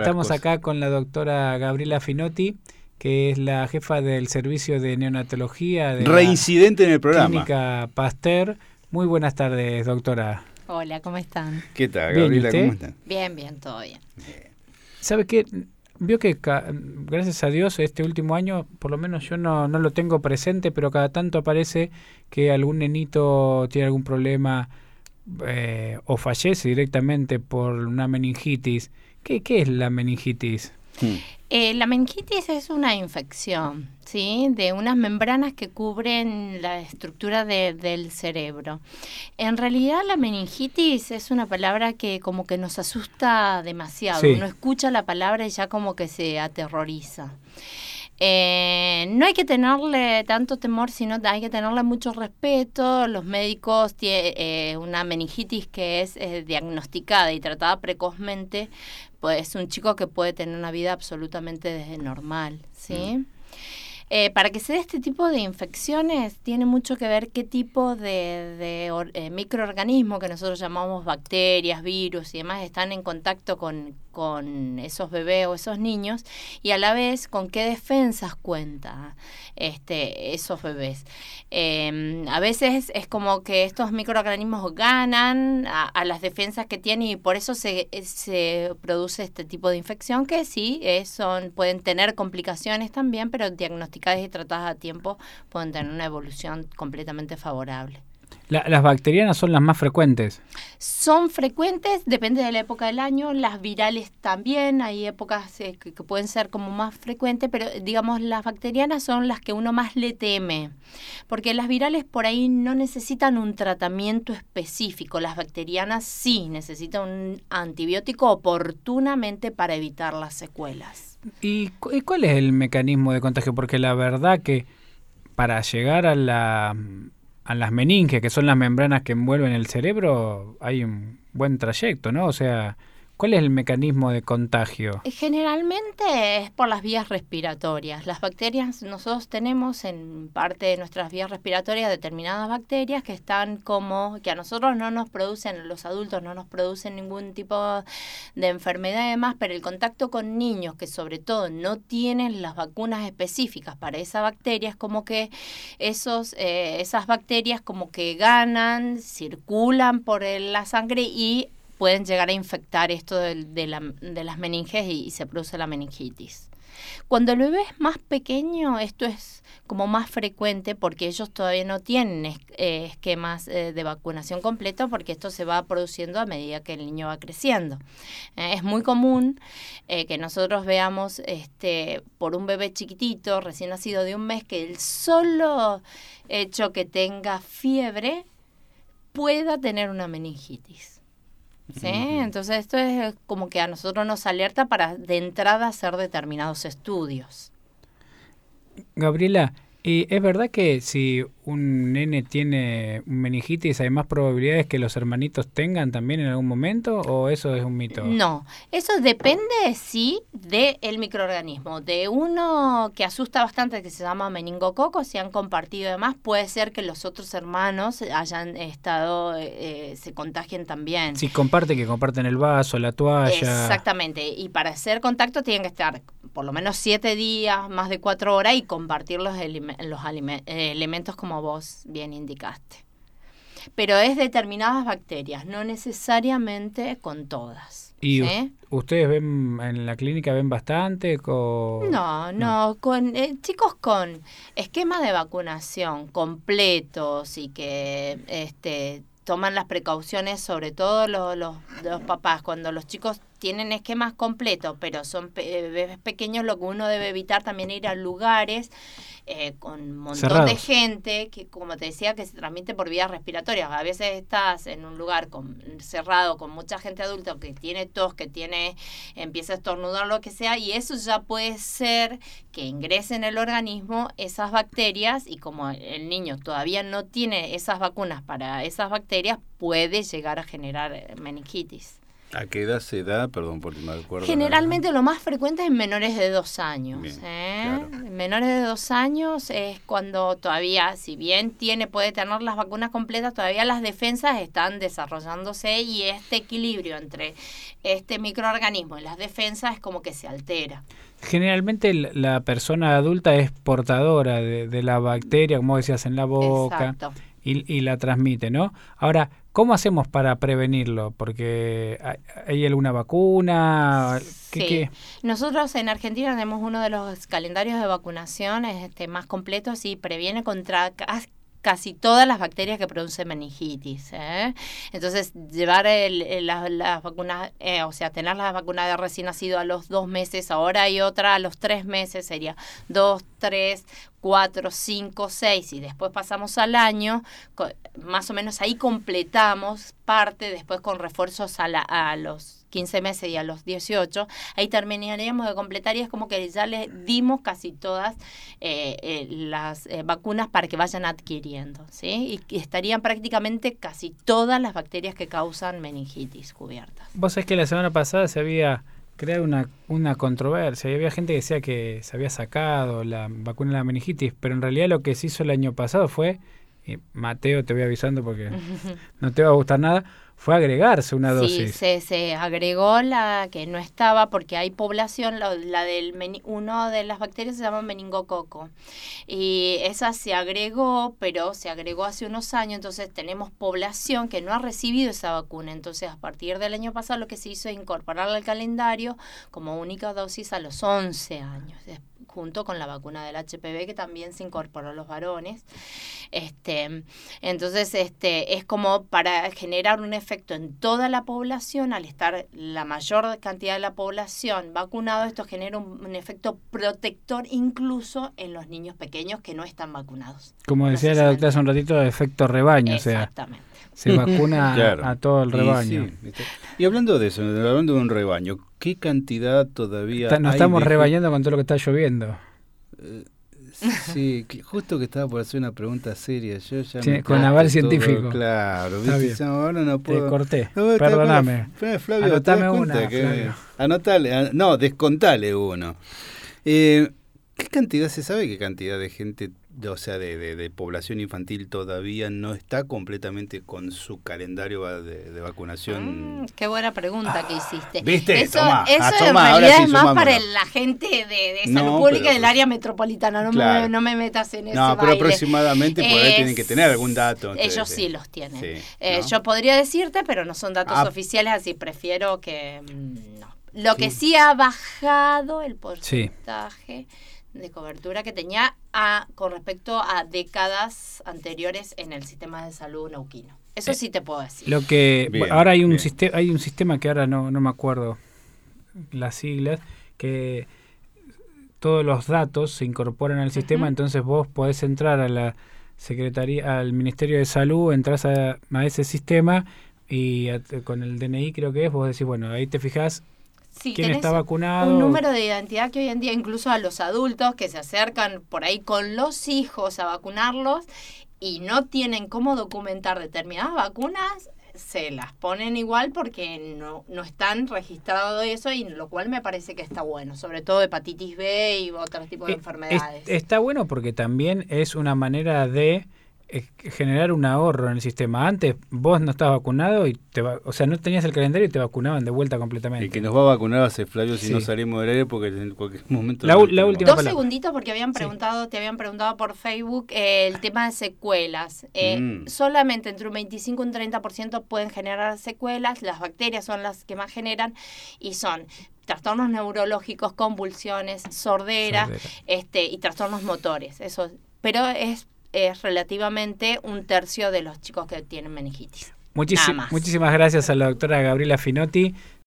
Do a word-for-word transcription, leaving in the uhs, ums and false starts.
estamos acá con la doctora Gabriela Finotti, que es la jefa del servicio de neonatología de Reincidente en el programa. Clínica Pasteur. Muy buenas tardes, doctora. Hola, ¿cómo están? ¿Qué tal, Bien, Gabriela? ¿usted? ¿Cómo están? Bien, bien, todo bien. Bien. ¿Sabe qué? Vio que, gracias a Dios, este último año, por lo menos yo no, no lo tengo presente, pero cada tanto aparece que algún nenito tiene algún problema eh, o fallece directamente por una meningitis. ¿Qué, qué es la meningitis? Hmm. Eh, la meningitis es una infección, ¿sí? De unas membranas que cubren la estructura de, del cerebro. En realidad la meningitis es una palabra que como que nos asusta demasiado. Sí. Uno escucha la palabra y ya como que se aterroriza. Eh, no hay que tenerle tanto temor, sino hay que tenerle mucho respeto. Los médicos tienen eh, una meningitis que es eh, diagnosticada y tratada precozmente, pues es un chico que puede tener una vida absolutamente normal, ¿sí? Mm. Eh, para que se dé este tipo de infecciones tiene mucho que ver qué tipo de, de or, eh, microorganismo que nosotros llamamos bacterias, virus y demás están en contacto con, con esos bebés o esos niños, y a la vez con qué defensas cuenta este, esos bebés. Eh, a veces es como que estos microorganismos ganan a, a las defensas que tienen y por eso se, se produce este tipo de infección que sí eh, son, pueden tener complicaciones también, pero diagnosticadas y tratadas a tiempo pueden tener una evolución completamente favorable. La, ¿Las bacterianas son las más frecuentes? Son frecuentes, depende de la época del año. Las virales también, hay épocas eh, que, que pueden ser como más frecuentes, pero digamos las bacterianas son las que uno más le teme, porque las virales por ahí no necesitan un tratamiento específico. Las bacterianas sí necesitan un antibiótico oportunamente para evitar las secuelas. ¿Y, cu- y cuál es el mecanismo de contagio? Porque la verdad que para llegar a la... a las meninges, que son las membranas que envuelven el cerebro, hay un buen trayecto, ¿no? O sea, ¿cuál es el mecanismo de contagio? Generalmente es por las vías respiratorias. Las bacterias, nosotros tenemos en parte de nuestras vías respiratorias determinadas bacterias que están como, que a nosotros no nos producen, los adultos no nos producen ningún tipo de enfermedad y demás, pero el contacto con niños que sobre todo no tienen las vacunas específicas para esa bacteria, es como que esos, eh, esas bacterias como que ganan, circulan por el, la sangre y pueden llegar a infectar esto de, de, la, de las meninges y, y se produce la meningitis. Cuando el bebé es más pequeño, esto es como más frecuente porque ellos todavía no tienen es, eh, esquemas eh, de vacunación completo, porque esto se va produciendo a medida que el niño va creciendo. Eh, es muy común eh, que nosotros veamos este, por un bebé chiquitito, recién nacido de un mes, que el solo hecho que tenga fiebre pueda tener una meningitis. ¿Sí? Uh-huh. Entonces esto es como que a nosotros nos alerta para de entrada hacer determinados estudios. Gabriela, ¿y es verdad que si un nene tiene meningitis hay más probabilidades que los hermanitos tengan también en algún momento, o eso es un mito? No, eso depende, sí, del microorganismo. De uno que asusta bastante, que se llama meningococo, si han compartido demás, puede ser que los otros hermanos hayan estado, eh, se contagien también. Si comparte, que comparten el vaso, la toalla. Exactamente, y para hacer contacto tienen que estar por lo menos siete días, más de cuatro horas, y compartir los, elime- los alime- eh, elementos como vos bien indicaste. Pero es determinadas bacterias, no necesariamente con todas. ¿Y ¿sí? u- ustedes ven en la clínica ven bastante? Con... No, no, no, con eh, chicos con esquema de vacunación completos y que este toman las precauciones, sobre todo los, los, los papás, cuando los chicos tienen esquemas completos, pero son pe- bebés pequeños, lo que uno debe evitar también es ir a lugares eh, con un montón cerrados de gente, que como te decía, que se transmite por vías respiratorias. A veces estás en un lugar con, cerrado con mucha gente adulta que tiene tos, que tiene empieza a estornudar, lo que sea, y eso ya puede ser que ingrese en el organismo esas bacterias, y como el niño todavía no tiene esas vacunas para esas bacterias, puede llegar a generar meningitis. ¿A qué edad se da? Perdón por me acuerdo. Generalmente lo más frecuente es en menores de dos años. Bien, ¿eh? claro. En menores de dos años es cuando todavía, si bien tiene puede tener las vacunas completas, todavía las defensas están desarrollándose y este equilibrio entre este microorganismo y las defensas es como que se altera. Generalmente la persona adulta es portadora de, de la bacteria, como decías, en la boca. Exacto. Y, y la transmite, ¿no? Ahora, ¿cómo hacemos para prevenirlo? Porque hay, hay alguna vacuna. ¿Qué, sí. qué? Nosotros en Argentina tenemos uno de los calendarios de vacunación este, más completos y previene contra casi todas las bacterias que producen meningitis. ¿eh? Entonces, llevar el, el, las, las vacunas, eh, o sea, tener la vacuna de recién nacido a los dos meses, ahora hay otra a los tres meses, sería dos, tres, cuatro, cinco, seis, y después pasamos al año, más o menos ahí completamos parte, después con refuerzos a, la, a los quince meses y a los dieciocho, ahí terminaríamos de completar y es como que ya le dimos casi todas eh, eh, las eh, vacunas para que vayan adquiriendo, ¿sí? Y estarían prácticamente casi todas las bacterias que causan meningitis cubiertas. Vos sabés que la semana pasada se había creado una, una controversia y había gente que decía que se había sacado la vacuna de la meningitis, pero en realidad lo que se hizo el año pasado fue, y Mateo, te voy avisando porque no te va a gustar nada, fue agregarse una dosis. Sí, se, se agregó la que no estaba porque hay población, la, la del meni, uno de las bacterias se llama meningococo y esa se agregó, pero se agregó hace unos años, entonces tenemos población que no ha recibido esa vacuna, entonces a partir del año pasado lo que se hizo es incorporarla al calendario como única dosis a los once años, junto con la vacuna del H P V que también se incorporó a los varones. Este, entonces este es como para generar un efecto en toda la población, al estar la mayor cantidad de la población vacunado, esto genera un, un efecto protector incluso en los niños pequeños que no están vacunados. Como decía la doctora hace un ratito, efecto rebaño, exactamente. O sea, se vacuna claro. a, a todo el rebaño. Y, sí, y hablando de eso, hablando de un rebaño, ¿qué cantidad todavía Está, nos hay estamos de... rebañando con todo lo que está lloviendo. Uh, sí, justo que estaba por hacer una pregunta seria. Yo ya sí, me con aval científico. Todo, claro, está ¿viste? bien. Ahora no puedo. Te corté, no, perdóname. Bueno, Flavio, anotame una, que... Flavio. Anotale, no, descontale uno. Eh, ¿Qué cantidad, se sabe qué cantidad de gente, o sea, de, de, de población infantil todavía no está completamente con su calendario de, de vacunación? Mm, qué buena pregunta que hiciste. ¿Viste? Eso, Tomá, eso ah, en tomá, realidad sí, es más sumámoslo. para la gente de, de salud No, pública pero, del área metropolitana. No, claro. me, no me metas en ese No, pero baile. aproximadamente por ahí Es, tienen que tener algún dato. Entonces, ellos sí. sí los tienen. Sí, eh, ¿no? Yo podría decirte, pero no son datos Ah. oficiales, así prefiero que mm, no. Lo Sí. que sí ha bajado el porcentaje sí. de cobertura que tenía a, con respecto a décadas anteriores en el sistema de salud neuquino. Eso sí te puedo decir. Lo que Bien, ahora hay un bien. sistema, hay un sistema que ahora no, no me acuerdo las siglas, que todos los datos se incorporan al sistema, uh-huh. Entonces vos podés entrar a la Secretaría, al Ministerio de Salud, entras a, a ese sistema y a, con el D N I creo que es, vos decís, bueno, ahí te fijás sí, quién está vacunado. Un número de identidad que hoy en día incluso a los adultos que se acercan por ahí con los hijos a vacunarlos y no tienen cómo documentar determinadas vacunas, se las ponen igual porque no, no están registrados eso, y lo cual me parece que está bueno, sobre todo hepatitis B y otros tipos de eh, enfermedades. Es, está bueno porque también es una manera de eh, generar un ahorro en el sistema. Antes vos no estabas vacunado y te va, o sea, no tenías el calendario y te vacunaban de vuelta completamente. El que nos va a vacunar va a ser Flavio si sí. no salimos del aire, porque en cualquier momento... La, la última Dos palabra. segunditos porque habían preguntado, sí. te habían preguntado por Facebook eh, el tema de secuelas. Eh, mm. Solamente entre un veinticinco y un treinta por ciento pueden generar secuelas. Las bacterias son las que más generan y son trastornos neurológicos, convulsiones, sordera, sordera. Este, y trastornos motores. Eso, pero es es relativamente un tercio de los chicos que tienen meningitis. Muchísim- muchísimas gracias a la doctora Gabriela Finotti.